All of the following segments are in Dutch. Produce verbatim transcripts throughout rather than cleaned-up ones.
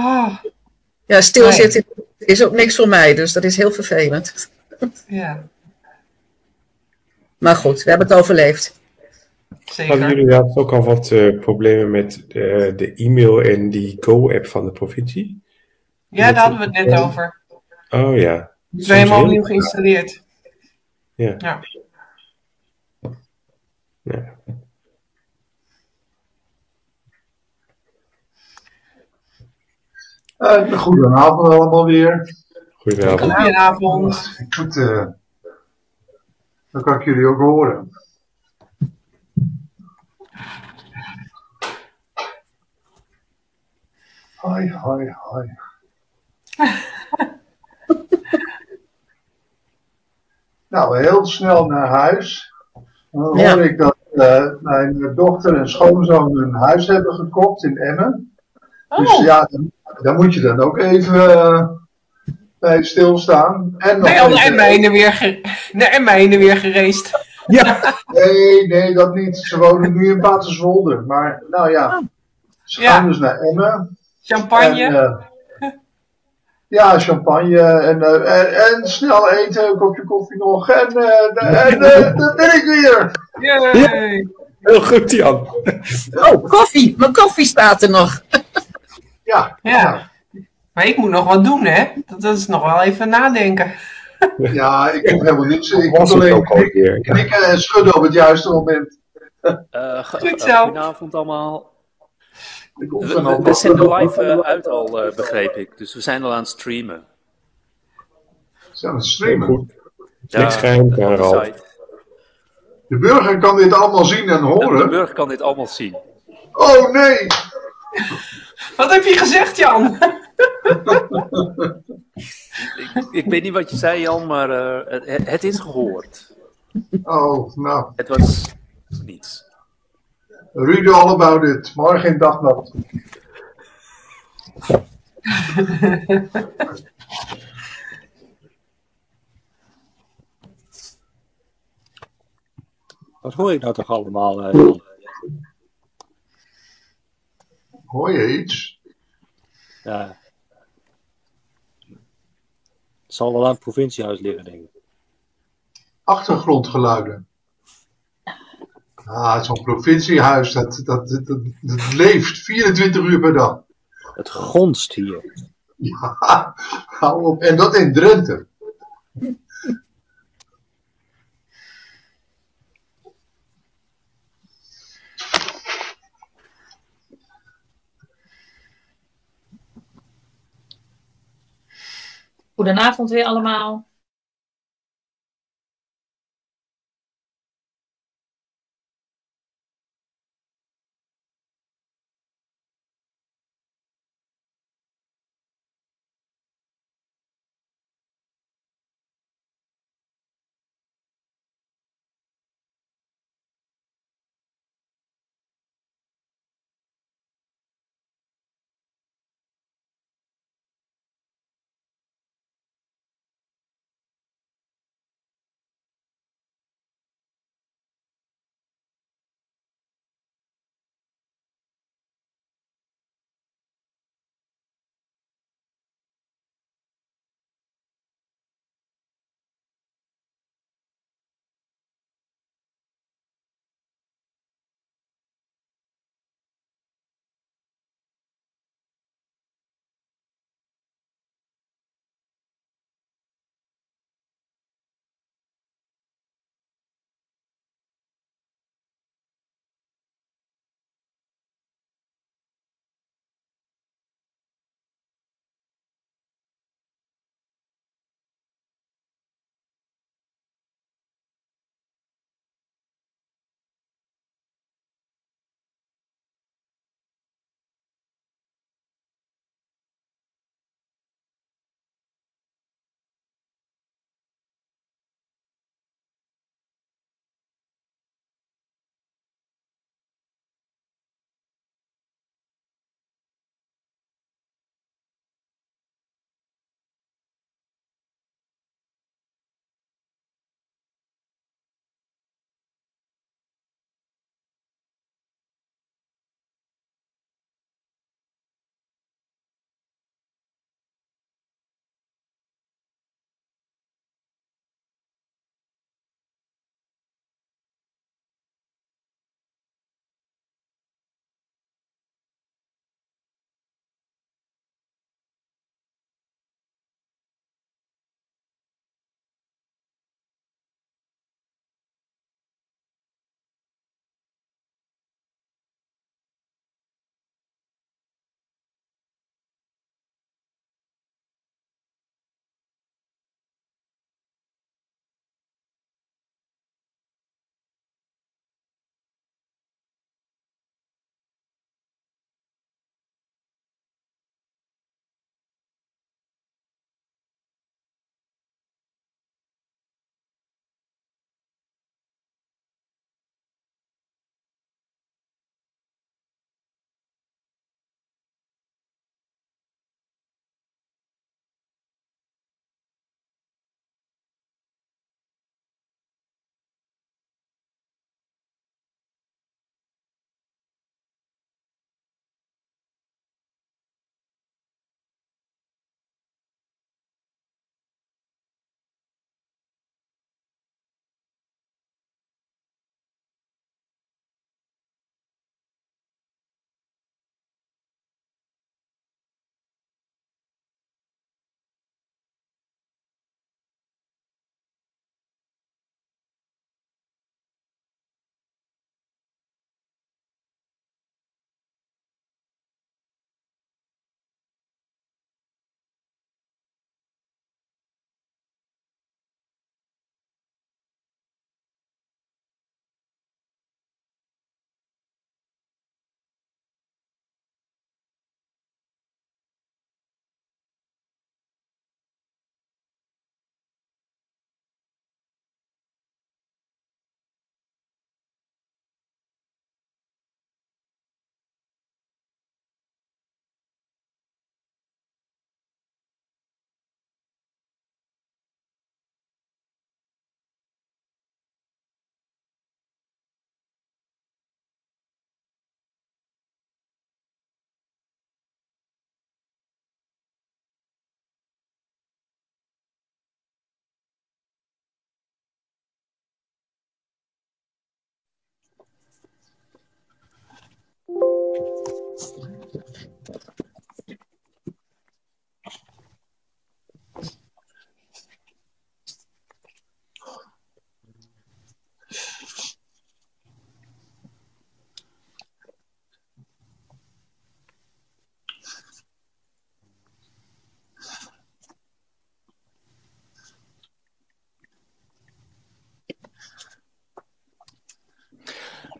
Oh, Ja, nee. stilzitten is ook niks voor mij, dus dat is heel vervelend. Ja, Maar goed, we hebben het overleefd. Hadden zeker. jullie laatst ook al wat uh, problemen met uh, de e-mail en die Go-app van de provincie? Ja, Dat, daar hadden we het net over. Oh ja. Die is weer Soms helemaal heel... opnieuw geïnstalleerd. Ja. Ja. ja. Uh, goedenavond allemaal weer. Goedenavond. Goedenavond. Goed, uh, dan kan ik jullie ook horen. Hoi, hoi, hoi. Nou, heel snel naar huis. Dan hoor ja. ik dat uh, mijn dochter en schoonzoon een huis hebben gekocht in Emmen. Oh. Dus ja, dan, dan moet je dan ook even uh, bij stilstaan. En nog ben je al naar Emmen weer, ge- naar Emmen weer gereisd? Ja. Nee, nee, dat niet. Ze wonen nu in Paterswolde. Maar nou ja, ze gaan ja. dus naar Emmen. Champagne? En, uh, ja, champagne en, uh, en, en snel eten, een kopje koffie nog. En, uh, en uh, daar ben ik weer. Yay. Ja, heel goed, Jan. Oh, koffie. Mijn koffie staat er nog. Ja. Ja. ja. Maar ik moet nog wat doen, hè? Dat is nog wel even nadenken. Ja, ik heb helemaal niets. Ik moet alleen knikken, knikken en schudden op het juiste moment. Uh, Goed zo. Uh, goedenavond allemaal. We, we, we zenden live uh, uit al, uh, begreep ik. Dus we zijn al aan het streamen. Zijn aan het streamen? Goed. Ja, niks geheim, de, de burger kan dit allemaal zien en horen. De, de burger kan dit allemaal zien. Oh nee! Wat heb je gezegd, Jan? ik, ik weet niet wat je zei, Jan, maar uh, het, het is gehoord. Oh, nou. Het was niets. Read all about it. Morgen in Dagblad. Wat hoor ik nou toch allemaal, uh, Jan? Hoor je iets? Ja. Het zal wel aan het provinciehuis liggen, denk ik. Achtergrondgeluiden. Ah, zo'n provinciehuis, dat, dat, dat, dat, dat leeft vierentwintig uur per dag. Het gonst hier. Ja, hou op. En dat in Drenthe. Goedenavond weer allemaal.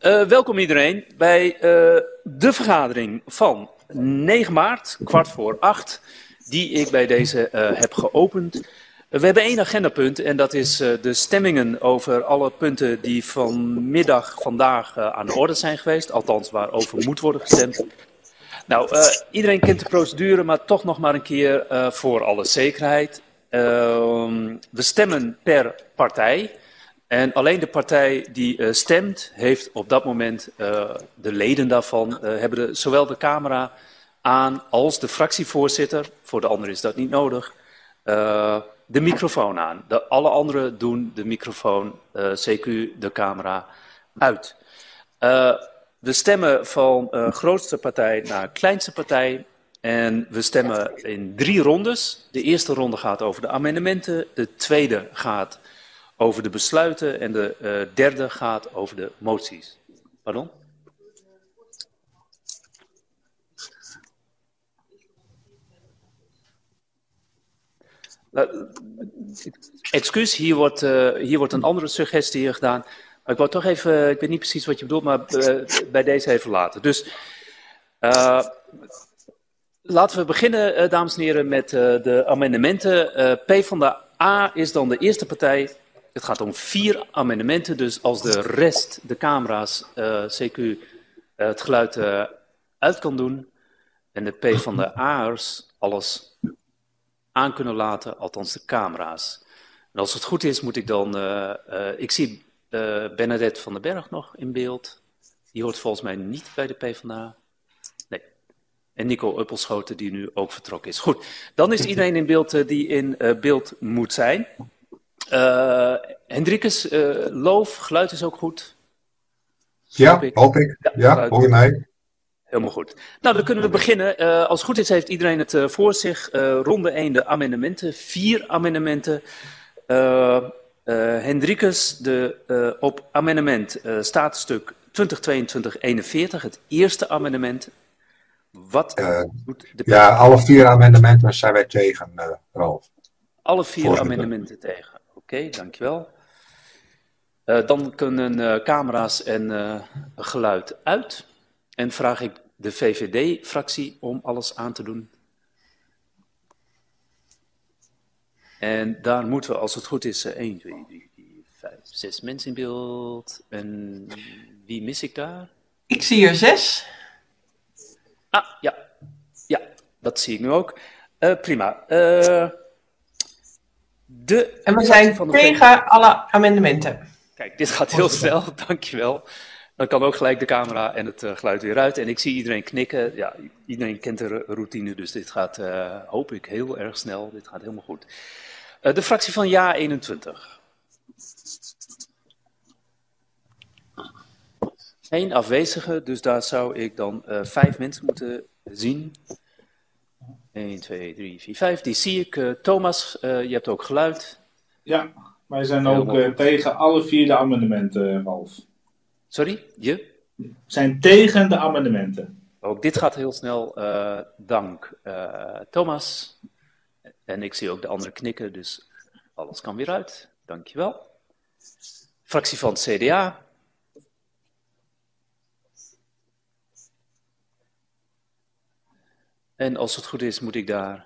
Uh, welkom iedereen bij uh, de vergadering van negen maart, kwart voor acht, die ik bij deze uh, heb geopend. Uh, we hebben één agendapunt en dat is uh, de stemmingen over alle punten die vanmiddag vandaag uh, aan de orde zijn geweest, althans waarover moet worden gestemd. Nou, uh, iedereen kent de procedure, maar toch nog maar een keer uh, voor alle zekerheid. Uh, we stemmen per partij. En alleen de partij die uh, stemt, heeft op dat moment, uh, de leden daarvan, uh, hebben de, zowel de camera aan als de fractievoorzitter, voor de anderen is dat niet nodig, uh, de microfoon aan. De, alle anderen doen de microfoon, uh, C Q de camera uit. Uh, we stemmen van uh, grootste partij naar kleinste partij. En we stemmen in drie rondes. De eerste ronde gaat over de amendementen, de tweede gaat over de besluiten en de uh, derde gaat over de moties. Pardon? Uh, excuus, hier wordt, uh, hier wordt een andere suggestie gedaan. Maar ik wou toch even, ik weet niet precies wat je bedoelt, maar uh, bij deze even laten. Dus uh, laten we beginnen, uh, dames en heren, met uh, de amendementen. Uh, PvdA is dan de eerste partij. Het gaat om vier amendementen, dus als de rest, de camera's, uh, C Q, uh, het geluid uh, uit kan doen en de PvdA'ers alles aan kunnen laten, althans de camera's. En als het goed is, moet ik dan, uh, uh, ik zie uh, Bernadette van den Berg nog in beeld. Die hoort volgens mij niet bij de PvdA. Nee. En Nico Uppelschoten, die nu ook vertrokken is. Goed, dan is iedereen in beeld uh, die in uh, beeld moet zijn. Uh, Hendrikus, uh, Loof, geluid is ook goed? Ja, hoop ik. Hoop ik. Ja, ja hoor je mij? Helemaal goed. Nou, dan kunnen we beginnen. Uh, als het goed is, heeft iedereen het uh, voor zich. Uh, ronde één, de amendementen. Vier amendementen. Uh, uh, Hendrikus, de, uh, op amendement uh, staatstuk twintig tweeëntwintig eenenveertig, het eerste amendement. Wat uh, doet de... Ja, alle vier amendementen zijn wij tegen, uh, Ralf. Alle vier Voorzitter. Amendementen tegen. Oké, okay, dankjewel. Uh, dan kunnen uh, camera's en uh, geluid uit. En vraag ik de V V D-fractie om alles aan te doen. En daar moeten we, als het goed is, uh, één, twee, drie, vier, vijf, zes mensen in beeld. En wie mis ik daar? Ik zie er zes. Ah, ja. Ja, dat zie ik nu ook. Uh, prima. Uh, De en we zijn van de tegen alle amendementen. Kijk, dit gaat heel snel, dankjewel. Dan kan ook gelijk de camera en het uh, geluid weer uit. En ik zie iedereen knikken. Ja, iedereen kent de routine, dus dit gaat, uh, hoop ik, heel erg snel. Dit gaat helemaal goed. Uh, de fractie van Ja eenentwintig. Eén afwezige, dus daar zou ik dan uh, vijf mensen moeten zien. één, twee, drie, vier, vijf. Die zie ik. Uh, Thomas, uh, je hebt ook geluid. Ja, wij zijn ook uh, tegen alle vier de amendementen, Ralf. Sorry, je? We zijn tegen de amendementen. Ook dit gaat heel snel. Uh, dank, uh, Thomas. En ik zie ook de anderen knikken, dus alles kan weer uit. Dankjewel. Fractie van het C D A. En als het goed is, moet ik daar...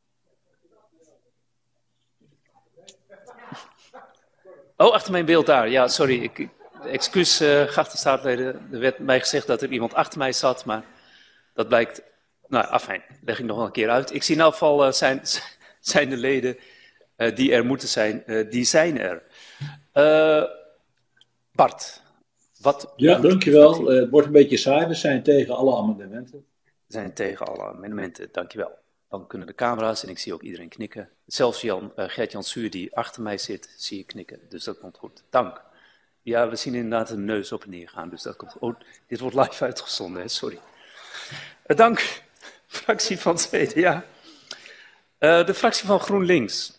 Oh, achter mijn beeld daar. Ja, sorry. Ik, excuus, uh, geachte staatsleden. Er werd mij gezegd dat er iemand achter mij zat, maar dat blijkt... Nou, afijn, leg ik nog wel een keer uit. Ik zie in elk geval uh, zijn, zijn de leden uh, die er moeten zijn, uh, die zijn er. Uh, Bart, wat... Ja, dankjewel. Uh, het wordt een beetje saai. We zijn tegen alle amendementen. We zijn tegen alle amendementen, dankjewel. Dan kunnen de camera's, en ik zie ook iedereen knikken. Zelfs Jan, uh, Gert-Jan Suur, die achter mij zit, zie ik knikken. Dus dat komt goed. Dank. Ja, we zien inderdaad een neus op en neer gaan. Dus dat komt goed. Oh, dit wordt live uitgezonden, hè? Sorry. Uh, dank, fractie van het C D A. Uh, de fractie van GroenLinks.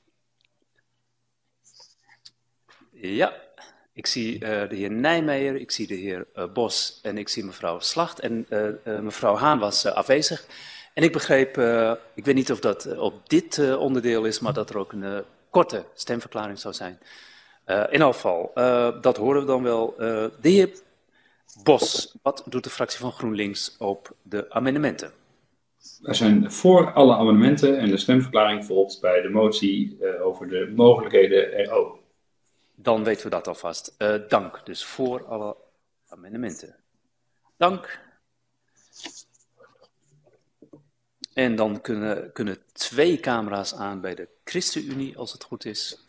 Ja, ik zie uh, de heer Nijmeijer, ik zie de heer uh, Bos en ik zie mevrouw Slacht. En uh, uh, mevrouw Haan was uh, afwezig. En ik begreep, uh, ik weet niet of dat uh, op dit uh, onderdeel is, maar dat er ook een uh, korte stemverklaring zou zijn. Uh, in elk geval, uh, dat horen we dan wel. Uh, de heer Bos, wat doet de fractie van GroenLinks op de amendementen? Wij zijn voor alle amendementen en de stemverklaring volgt bij de motie uh, over de mogelijkheden er ook. Dan weten we dat alvast. Uh, dank. Dus voor alle amendementen. Dank. En dan kunnen, kunnen twee camera's aan bij de ChristenUnie, als het goed is.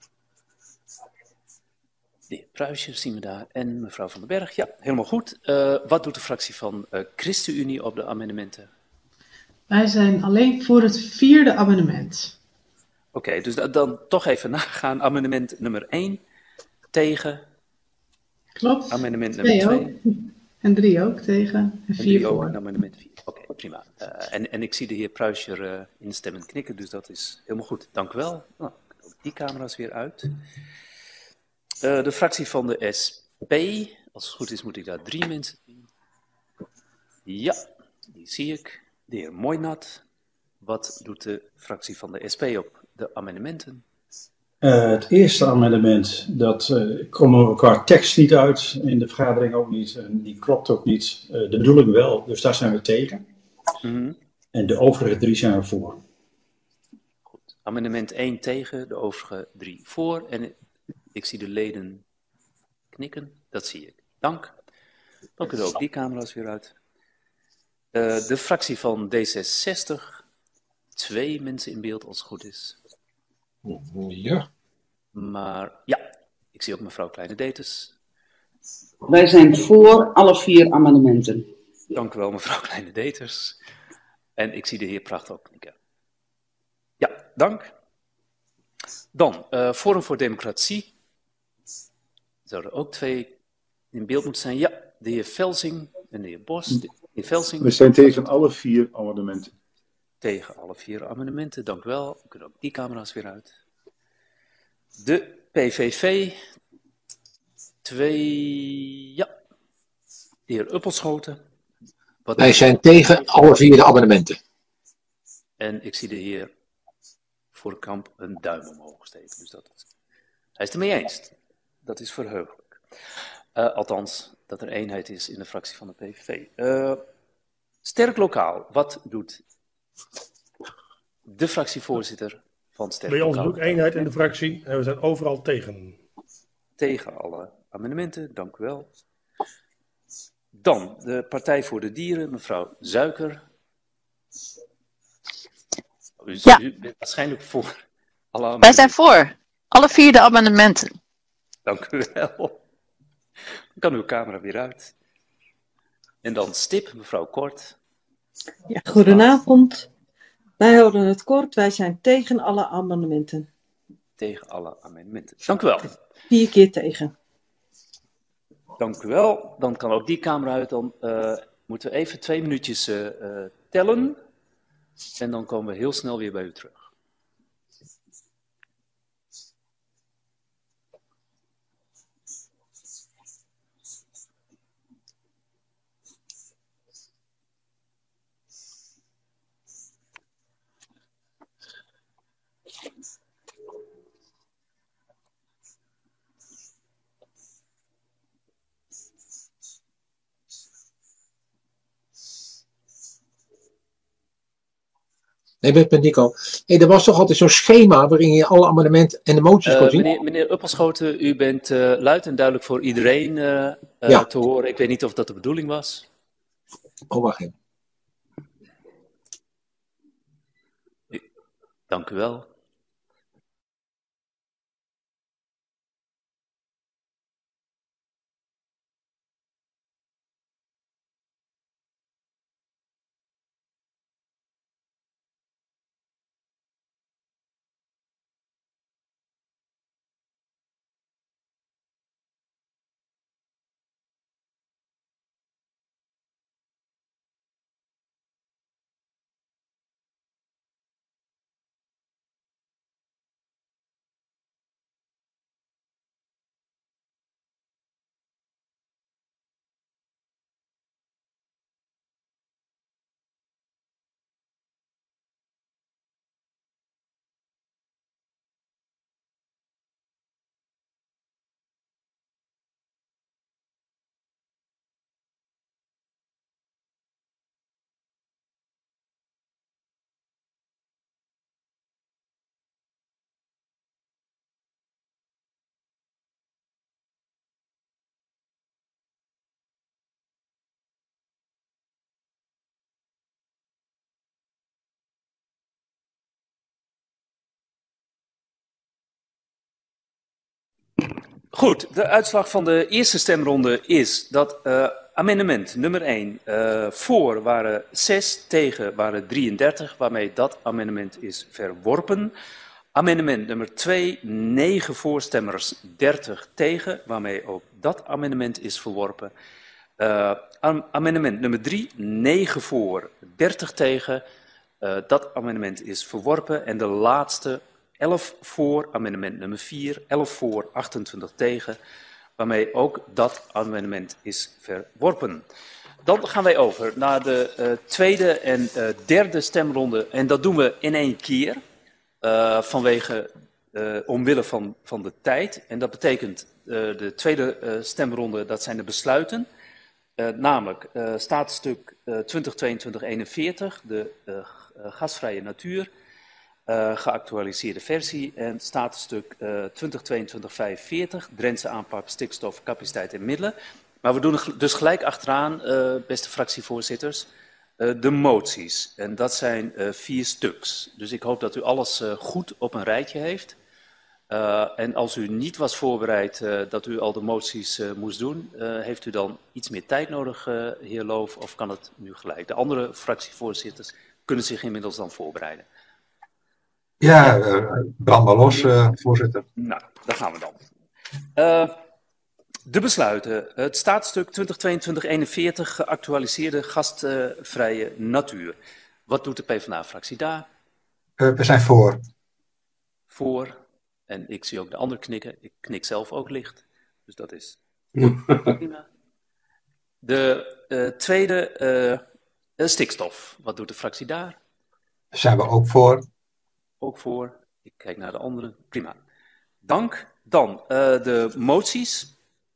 De heer Pruisje zien we daar en mevrouw Van den Berg. Ja, helemaal goed. Uh, wat doet de fractie van uh, ChristenUnie op de amendementen? Wij zijn alleen voor het vierde amendement. Oké, okay, dus da dan toch even nagaan. Amendement nummer één tegen. Klopt. Amendement twee nummer twee. Ook. En drie ook tegen. En, en vier drie voor. ook en amendement vier. Oké, okay, prima. Uh, en, en ik zie de heer Pruisje uh, instemmend knikken, dus dat is helemaal goed. Dank u wel. Nou, ook die camera's weer uit. Uh, de fractie van de S P. Als het goed is moet ik daar drie mensen zien. Ja, die zie ik. De heer Moynat. Wat doet de fractie van de S P op de amendementen? Uh, het eerste amendement, dat uh, komen we qua tekst niet uit, in de vergadering ook niet, en die klopt ook niet. Uh, de bedoeling wel, dus daar zijn we tegen. Mm-hmm. En de overige drie zijn we voor. Goed. Amendement één tegen, de overige drie voor. En ik zie de leden knikken, dat zie ik. Dank. Dan kunnen ook die camera's weer uit. Uh, de fractie van D zesenzestig. Twee mensen in beeld als het goed is. Ja. Maar ja, ik zie ook mevrouw Kleine-Detes. Wij zijn voor alle vier amendementen. Dank u wel mevrouw Kleine-Detes. En ik zie de heer Pracht ook knikken. Ja, dank. Dan, uh, Forum voor Democratie. Zouden er ook twee in beeld moeten zijn. Ja, de heer Velsing en de heer Bos. De heer Velsing. We zijn tegen alle vier amendementen. Tegen alle vier amendementen, dank u wel. We kunnen ook die camera's weer uit. De P V V. Twee. Ja. De heer Uppelschoten. Wat Wij zijn tegen alle vier de amendementen. En ik zie de heer Voorkamp een duim omhoog steken. Dus dat is... Hij is het ermee eens. Dat is verheugelijk. Uh, althans, dat er eenheid is in de fractie van de P V V. Uh, sterk lokaal. Wat doet de fractievoorzitter van Sterk Bij ons Lokaal? is ook eenheid in de fractie en we zijn overal tegen. Tegen alle amendementen, dank u wel. Dan de Partij voor de Dieren, mevrouw Zuiker. U, Ja. u bent waarschijnlijk voor alle amendementen. Wij zijn voor alle vier de amendementen. Dank u wel. Dan kan uw camera weer uit. En dan Stip, mevrouw Kort. Ja, goedenavond. Wij houden het kort. Wij zijn tegen alle amendementen. Tegen alle amendementen. Dank u wel. Vier keer tegen. Dank u wel. Dan kan ook die camera uit. Dan uh, moeten we even twee minuutjes uh, uh, tellen. En dan komen we heel snel weer bij u terug. Nee, met, met Nico. Hey, er was toch altijd zo'n schema waarin je alle amendementen en de moties Uh, kon zien? meneer, meneer Uppelschoten, u bent uh, luid en duidelijk voor iedereen uh, uh, Ja. te horen. Ik weet niet of dat de bedoeling was. Oh, wacht even. Dank u wel. Goed, de uitslag van de eerste stemronde is dat uh, amendement nummer één uh, voor waren zes, tegen waren drieëndertig, waarmee dat amendement is verworpen. Amendement nummer twee, negen voorstemmers, dertig tegen, waarmee ook dat amendement is verworpen. Uh, am amendement nummer drie, negen voor, dertig tegen, uh, dat amendement is verworpen. En de laatste, elf voor, amendement nummer vier, elf voor, achtentwintig tegen, waarmee ook dat amendement is verworpen. Dan gaan wij over naar de uh, tweede en uh, derde stemronde en dat doen we in één keer. Uh, vanwege, uh, omwille van, van de tijd. En dat betekent uh, de tweede uh, stemronde, dat zijn de besluiten. Uh, namelijk uh, staatstuk uh, twintig tweeëntwintig eenenveertig, de uh, gasvrije natuur, uh, geactualiseerde versie. En staatstuk uh, twintig tweeëntwintig vijfenveertig, Drentse aanpak, stikstof, capaciteit en middelen. Maar we doen dus gelijk achteraan, uh, beste fractievoorzitters, Uh, de moties. En dat zijn uh, vier stuks. Dus ik hoop dat u alles uh, goed op een rijtje heeft. Uh, en als u niet was voorbereid uh, dat u al de moties uh, moest doen, uh, heeft u dan iets meer tijd nodig, uh, heer Loof, of kan het nu gelijk? De andere fractievoorzitters kunnen zich inmiddels dan voorbereiden. Ja, uh, brand maar los, uh, voorzitter. Nou, daar gaan we dan. Uh, De besluiten. Het staatstuk twintig tweeëntwintig eenenveertig, geactualiseerde gastvrije natuur. Wat doet de PvdA-fractie daar? Uh, we zijn voor. Voor. En ik zie ook de ander knikken. Ik knik zelf ook licht. Dus dat is prima. De uh, tweede, uh, stikstof. Wat doet de fractie daar? Zijn we ook voor. Ook voor. Ik kijk naar de anderen. Prima. Dank. Dan uh, de moties.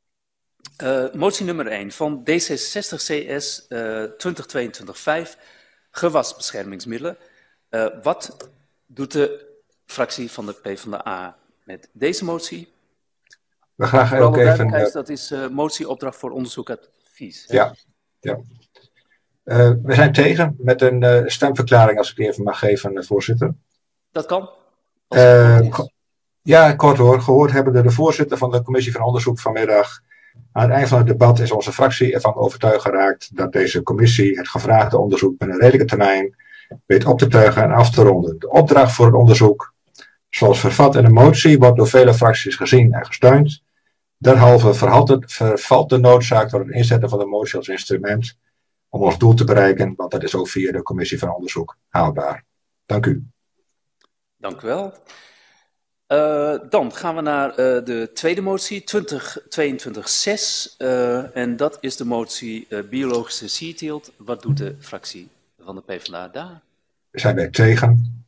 Uh, motie nummer één van D zesenzestig C S uh, twintig tweeëntwintig vijf, gewasbeschermingsmiddelen. Uh, wat doet de fractie van de PvdA met deze motie? We graag Voor ook alle even... Uh, dat is uh, motieopdracht voor onderzoek en advies. Ja, ja. Uh, we zijn tegen met een uh, stemverklaring, als ik die even mag geven, uh, voorzitter. Dat kan. Uh, ja, kort hoor. Gehoord hebben we de voorzitter van de commissie van onderzoek vanmiddag. Aan het eind van het debat is onze fractie ervan overtuigd geraakt dat deze commissie het gevraagde onderzoek binnen een redelijke termijn weet op te tuigen en af te ronden. De opdracht voor het onderzoek, zoals vervat in de motie, wordt door vele fracties gezien en gesteund. Derhalve vervalt de noodzaak door het inzetten van de motie als instrument om ons doel te bereiken, want dat is ook via de commissie van onderzoek haalbaar. Dank u. Dank u wel. Uh, dan gaan we naar uh, de tweede motie, twintig tweeëntwintig zes. Uh, en dat is de motie uh, biologische sierteelt. Wat doet de fractie van de PvdA daar? Zijn wij tegen?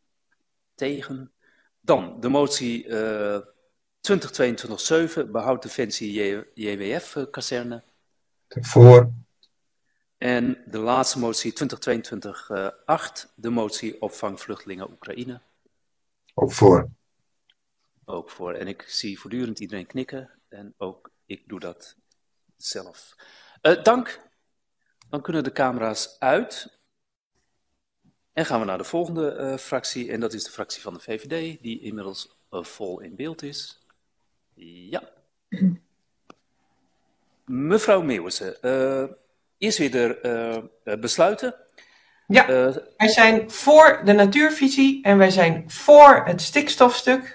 Tegen. Dan de motie uh, twintig tweeëntwintig zeven, behoud defensie J W F-kazerne. Voor. En de laatste motie twintig tweeëntwintig acht, de motie opvang vluchtelingen Oekraïne. Ook voor. Ook voor. En ik zie voortdurend iedereen knikken. En ook ik doe dat zelf. Uh, dank. Dan kunnen de camera's uit. En gaan we naar de volgende uh, fractie. En dat is de fractie van de V V D. Die inmiddels uh, vol in beeld is. Ja. Mevrouw Meeuwissen. Uh, eerst weer de uh, uh, besluiten. Ja, uh, wij zijn voor de natuurvisie. En wij zijn voor het stikstofstuk.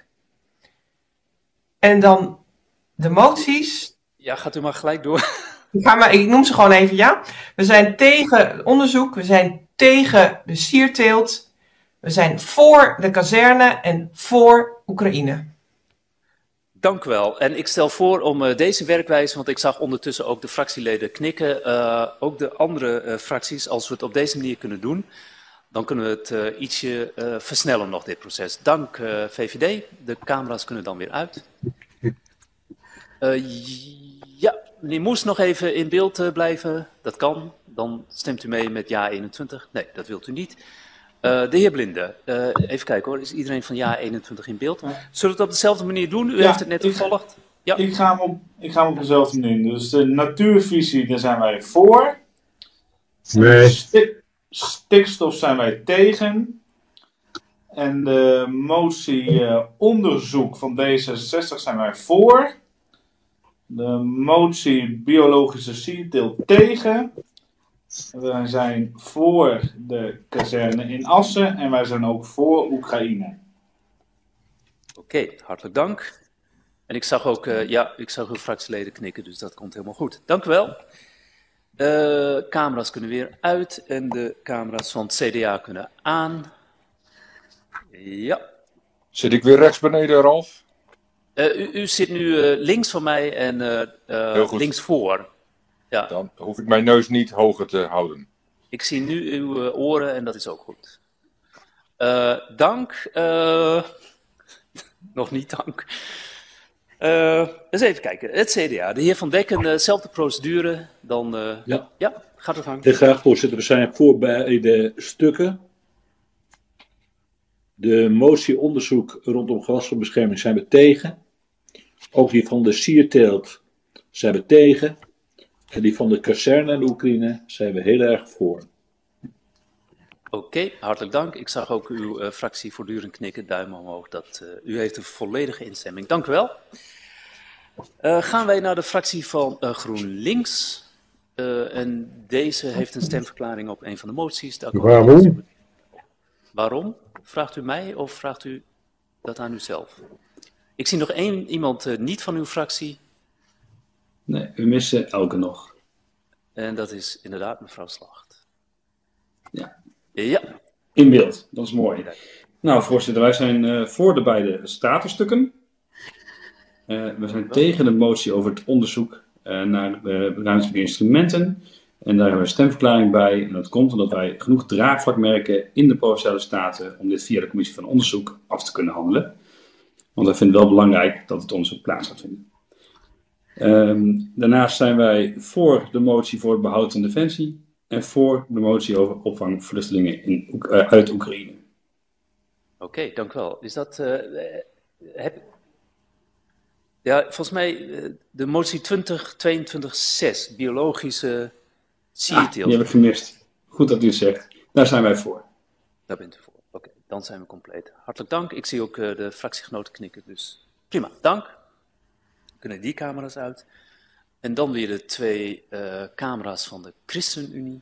En dan de moties. Ja, gaat u maar gelijk door. Ik, ga maar, ik noem ze gewoon even, ja. We zijn tegen onderzoek, we zijn tegen de sierteelt. We zijn voor de kazerne en voor Oekraïne. Dank u wel. En ik stel voor om uh, deze werkwijze, want ik zag ondertussen ook de fractieleden knikken, uh, ook de andere uh, fracties, als we het op deze manier kunnen doen, dan kunnen we het uh, ietsje uh, versnellen nog, dit proces. Dank uh, V V D. De camera's kunnen dan weer uit. Uh, ja, meneer Moes nog even in beeld uh, blijven. Dat kan. Dan stemt u mee met ja eenentwintig. Nee, dat wilt u niet. Uh, de heer Blinde, uh, even kijken hoor. Is iedereen van ja eenentwintig in beeld? Zullen we het op dezelfde manier doen? U ja, heeft het net gevolgd. Ja. Ik ga hem op, ik ga hem op dezelfde manier. Dus de natuurvisie, daar zijn wij voor. Nee. Stik, stikstof zijn wij tegen. En de motie uh, onderzoek van D zesenzestig zijn wij voor. de motie biologische sierteelt tegen. Wij zijn voor de kazerne in Assen en wij zijn ook voor Oekraïne. Oké, okay, hartelijk dank. En ik zag ook, uh, ja, ik zag uw fractieleden knikken, dus dat komt helemaal goed. Dank u wel. Uh, camera's kunnen weer uit en de camera's van het C D A kunnen aan. Ja. Zit ik weer rechts beneden, Ralf? Uh, u, u zit nu uh, links van mij en uh, uh, links voor. Ja. Dan hoef ik mijn neus niet hoger te houden. Ik zie nu uw uh, oren en dat is ook goed. Uh, dank. Uh, nog niet dank. Uh, eens even kijken. Het C D A. De heer Van Dekken, dezelfde uh, procedure. Dan, uh, ja. ja, gaat er gang. Heel graag, voorzitter. We zijn voor beide stukken. De motie onderzoek rondom gewasbescherming zijn we tegen. Ook die van de sierteelt zijn we tegen. En die van de kazerne en de Oekraïne zijn we heel erg voor. Oké, okay, hartelijk dank. Ik zag ook uw uh, fractie voortdurend knikken, duim omhoog. Dat, uh, u heeft een volledige instemming. Dank u wel. Uh, gaan wij naar de fractie van uh, GroenLinks. Uh, en deze heeft een stemverklaring op een van de moties. Daar Waarom? Waarom? Vraagt u mij of vraagt u dat aan uzelf? Ik zie nog één iemand uh, niet van uw fractie. Nee, we missen Elke nog. En dat is inderdaad mevrouw Slacht. Ja. Ja. In beeld, dat is mooi. Nou, voorzitter, wij zijn uh, voor de beide statenstukken. Uh, we zijn tegen de motie over het onderzoek uh, naar uh, ruimtelijke instrumenten. En daar hebben we een stemverklaring bij. En dat komt omdat wij genoeg draagvlak merken in de Provinciale Staten om dit via de Commissie van Onderzoek af te kunnen handelen. Want wij vinden het wel belangrijk dat het onderzoek plaats gaat vinden. Um, daarnaast zijn wij voor de motie voor het behoud van defensie en voor de motie over opvang vluchtelingen in, uh, uit Oekraïne. Oké, okay, dank u wel. Is dat... Uh, heb... Ja, volgens mij uh, de motie twintig tweeëntwintig zes, biologische sierteelt. Ah, die heb ik gemist. Goed dat u het zegt. Daar zijn wij voor. Daar bent u voor. Oké, okay, dan zijn we compleet. Hartelijk dank. Ik zie ook uh, de fractiegenoten knikken, dus prima. Dank. Kunnen die camera's uit. En dan weer de twee uh, camera's van de ChristenUnie.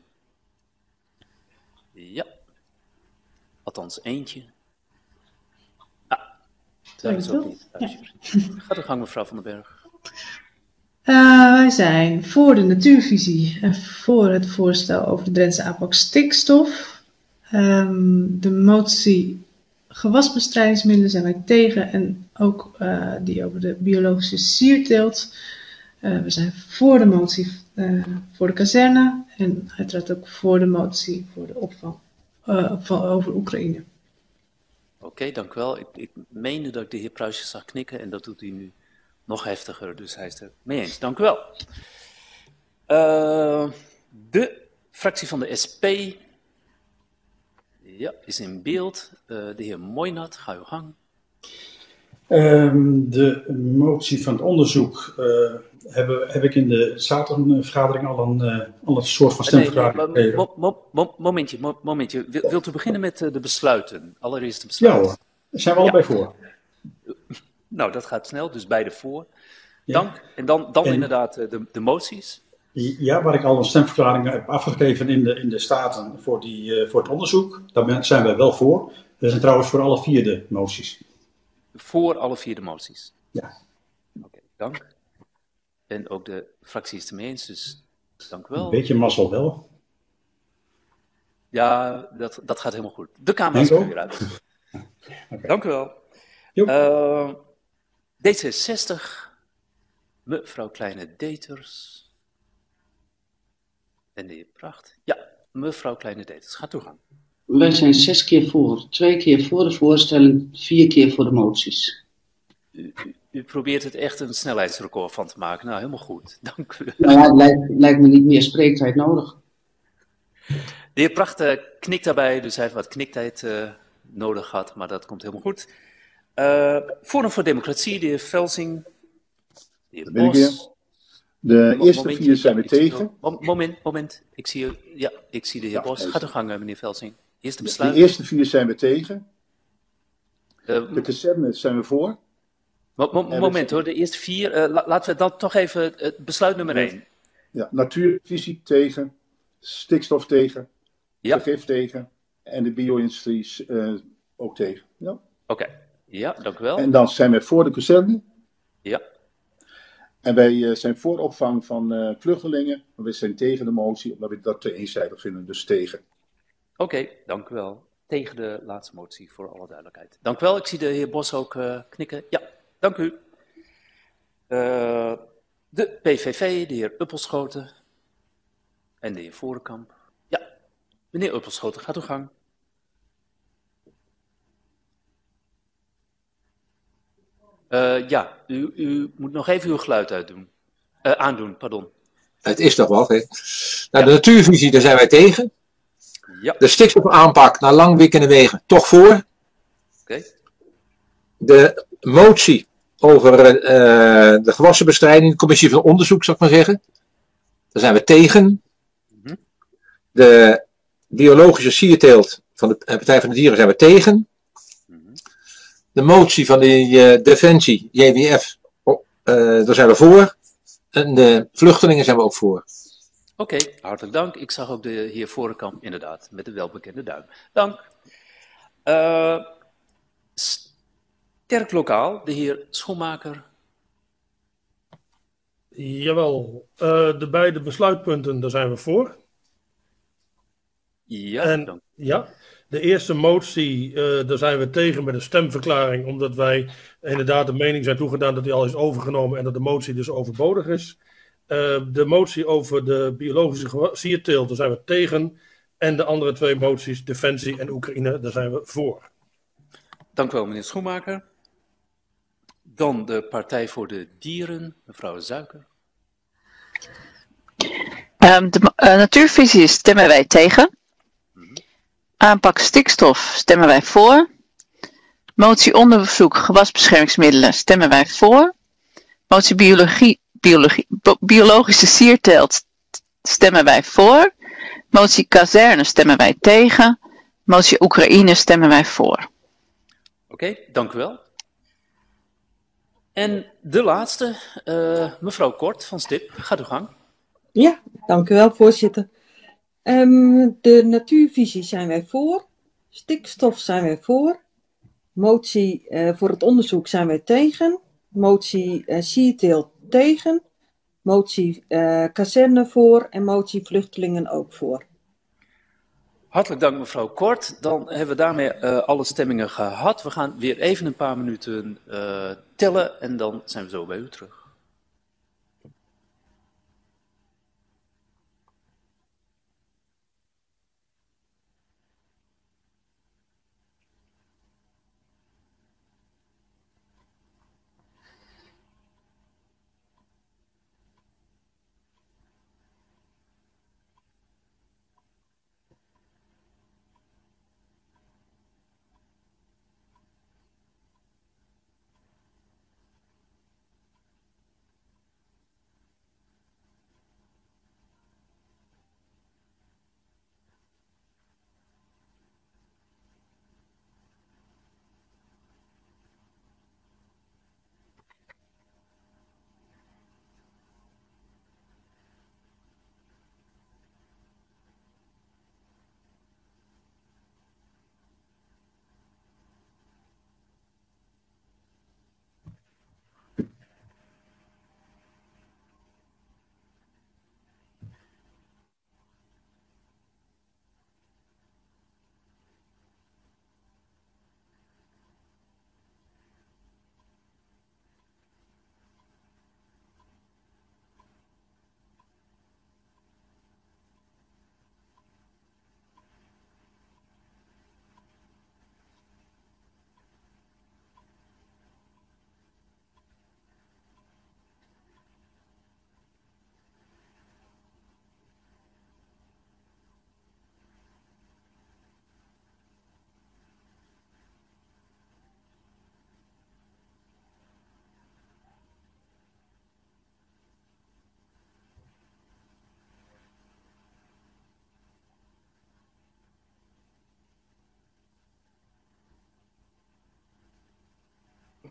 Ja. Althans eentje. Ah, daar is ook niet. Ja. Gaat de gang, mevrouw Van den Berg. Uh, wij zijn voor de natuurvisie en voor het voorstel over de Drentse aanpak stikstof. Um, de motie gewasbestrijdingsmiddelen zijn wij tegen en ook uh, die over de biologische sierteelt. Uh, we zijn voor de motie uh, voor de kazerne en uiteraard ook voor de motie voor de opvang uh, opvang over Oekraïne. Oké, okay, dank u wel. Ik, ik meende dat ik de heer Pruisjes zag knikken en dat doet hij nu nog heftiger, dus hij is er mee eens. Dank u wel. Uh, de fractie van de S P... Ja, is in beeld. Uh, de heer Moynat, ga uw gang. Um, de motie van het onderzoek uh, heb, heb ik in de zaterdagvergadering al een, uh, al een soort van stemverklaring nee, nee, mo mo mo momentje, mo momentje. Wil, wilt u beginnen met uh, de besluiten? Allereerst de besluiten. Ja hoor, daar zijn we allebei ja. voor. Nou, dat gaat snel, dus beide voor. Dank. Ja. En dan, dan en... inderdaad uh, de, de moties. Ja, waar ik al een stemverklaring heb afgegeven in de, in de Staten voor, die, uh, voor het onderzoek. Daar zijn wij wel voor. We zijn trouwens voor alle vier de moties. Voor alle vier de moties? Ja. Oké, okay, dank. En ook de fractie is het ermee eens, dus dank u wel. Een beetje mazzel wel. Ja, dat, dat gaat helemaal goed. De camera's kunnen weer uit. Okay. Dank u wel. Uh, D zesenzestig, mevrouw Kleine-Deters. En de heer Pracht. Ja, mevrouw Kleine-Deters, ga toegaan. Wij zijn zes keer voor. Twee keer voor de voorstelling, vier keer voor de moties. U, u, u probeert het echt een snelheidsrecord van te maken. Nou, helemaal goed. Dank u. Nou ja, het lijkt, lijkt me niet meer spreektijd nodig. De heer Pracht uh, knikt daarbij, dus hij heeft wat kniktijd uh, nodig gehad, maar dat komt helemaal goed. Uh, Forum voor Democratie, de heer Velsing. De heer Bos. De eerste Momentje, vier zijn we tegen. Moment, moment. Ik zie, ja, ik zie de heer ja, Bos. Gaat uw gang, meneer Velsing. Eerste besluit. De eerste vier zijn we tegen. Uh, de kazerne zijn we voor. Mo- mo- moment hoor, de eerste vier. Uh, la- laten we dan toch even het besluit nummer één. Ja, natuurvisie tegen, stikstof tegen, Ja. vergif tegen en de bio-industrie uh, ook tegen. Ja. Oké, okay. Ja, dank u wel. En dan zijn wij voor de kazerne. Ja. En wij uh, zijn voor opvang van uh, vluchtelingen, maar wij zijn tegen de motie, omdat we dat te eenzijdig vinden, dus tegen. Oké, okay, dank u wel. Tegen de laatste motie, voor alle duidelijkheid. Dank u wel, ik zie de heer Bos ook uh, knikken. Ja, dank u. Uh, de P V V, de heer Uppelschoten en de heer Vorenkamp. Ja, meneer Uppelschoten, gaat uw gang. Uh, ja, u, u moet nog even uw geluid uitdoen. Uh, aandoen, pardon. Het is toch wat, hè? Nou, ja. De natuurvisie, daar zijn wij tegen. Ja. De stikstofaanpak naar langwikkende wegen, toch voor. Oké. Okay. De motie over uh, de gewassenbestrijding, de commissie van onderzoek, zou ik maar zeggen. Daar zijn we tegen. Mm-hmm. De biologische sierteelt van de Partij van de Dieren zijn we tegen. Mm-hmm. De motie van de uh, Defensie, J W F, oh, uh, daar zijn we voor. En de vluchtelingen zijn we ook voor. Oké, okay, hartelijk dank. Ik zag ook de heer Vorenkamp inderdaad, met de welbekende duim. Dank. Uh, sterk lokaal, de heer Schoenmaker. Jawel, uh, de beide besluitpunten, daar zijn we voor. Ja, en, dank. Ja, de eerste motie, uh, daar zijn we tegen met een stemverklaring, omdat wij inderdaad de mening zijn toegedaan dat die al is overgenomen en dat de motie dus overbodig is. Uh, de motie over de biologische sierteelt, daar zijn we tegen. En de andere twee moties, Defensie en Oekraïne, daar zijn we voor. Dank u wel, meneer Schoenmaker. Dan de Partij voor de Dieren, mevrouw Zuiker. Um, de uh, natuurvisie stemmen wij tegen. Mm-hmm. Aanpak stikstof stemmen wij voor. Motie onderzoek gewasbeschermingsmiddelen stemmen wij voor. Motie biologie, biologie, biologische sierteelt stemmen wij voor. Motie kazerne stemmen wij tegen. Motie Oekraïne stemmen wij voor. Oké, okay, dank u wel. En de laatste, uh, mevrouw Kort van Stip, gaat uw gang. Ja, dank u wel, voorzitter. Um, de natuurvisie zijn wij voor. Stikstof zijn wij voor. Motie uh, voor het onderzoek zijn wij tegen. Motie uh, sierteelt tegen. Motie uh, kazerne voor. En motie vluchtelingen ook voor. Hartelijk dank mevrouw Kort. Dan hebben we daarmee uh, alle stemmingen gehad. We gaan weer even een paar minuten uh, tellen en dan zijn we zo bij u terug.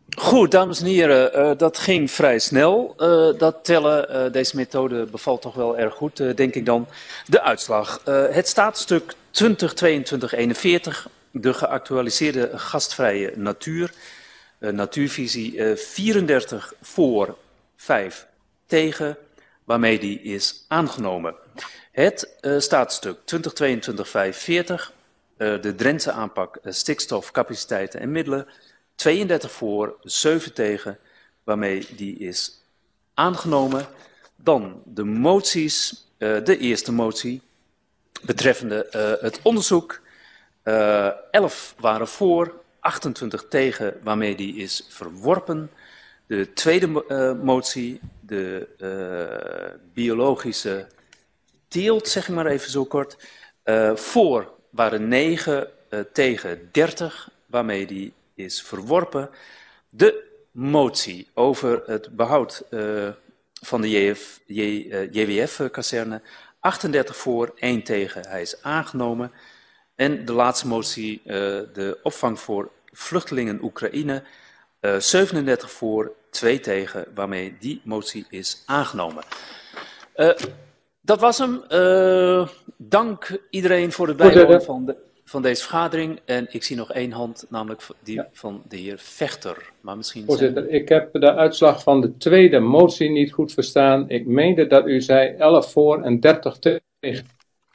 Goed, dames en heren, uh, dat ging vrij snel. Uh, dat tellen, uh, deze methode bevalt toch wel erg goed, uh, denk ik dan. De uitslag. Uh, het staatstuk twintig tweeëntwintig eenenveertig, de geactualiseerde gastvrije natuur. Uh, natuurvisie uh, vierendertig voor, vijf tegen, waarmee die is aangenomen. Het uh, staatstuk twintig tweeëntwintig vijfenveertig, uh, de Drentse aanpak uh, stikstof, capaciteiten en middelen. tweeëndertig voor, zeven tegen, waarmee die is aangenomen. Dan de moties, uh, de eerste motie betreffende uh, het onderzoek. Uh, elf waren voor, achtentwintig tegen, waarmee die is verworpen. De tweede uh, motie, de uh, biologische teelt, zeg ik maar even zo kort. Uh, voor waren negen, uh, tegen dertig, waarmee die is verworpen. De motie over het behoud uh, van de J W F-kazerne, achtendertig voor, één tegen, hij is aangenomen. En de laatste motie, uh, de opvang voor vluchtelingen Oekraïne, uh, zevenendertig voor, twee tegen, waarmee die motie is aangenomen. Uh, dat was hem. Uh, dank iedereen voor het bijwonen van, de, van deze vergadering. En ik zie nog één hand, namelijk die ja. van de heer Vechter. Maar misschien Voorzitter, zijn... ik heb de uitslag van de tweede motie niet goed verstaan. Ik meende dat u zei elf voor en dertig tegen.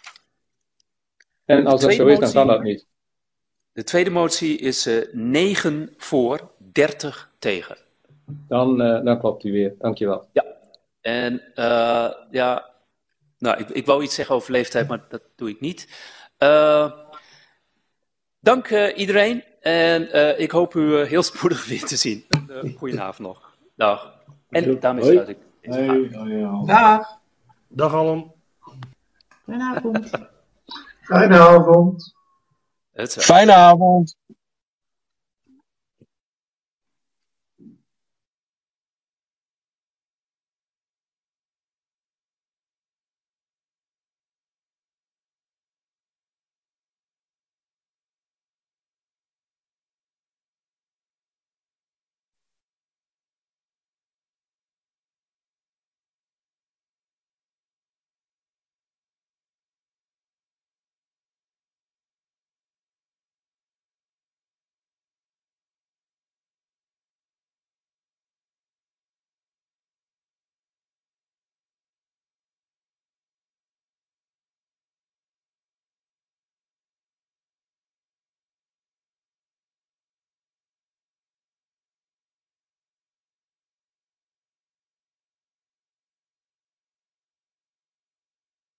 En als dat zo is, dan kan dat niet. De tweede motie is uh, negen voor, dertig tegen. Dan, uh, dan klopt u weer. Dankjewel. Ja, en uh, ja, nou, ik, ik wou iets zeggen over leeftijd, maar dat doe ik niet. Uh, dank uh, iedereen en uh, ik hoop u uh, heel spoedig weer te zien. Uh, goedenavond nog. Dag. En daarmee sluit ik deze vraag. Dag. Dag allen. Goedenavond. Fijne avond. Het Fijne avond.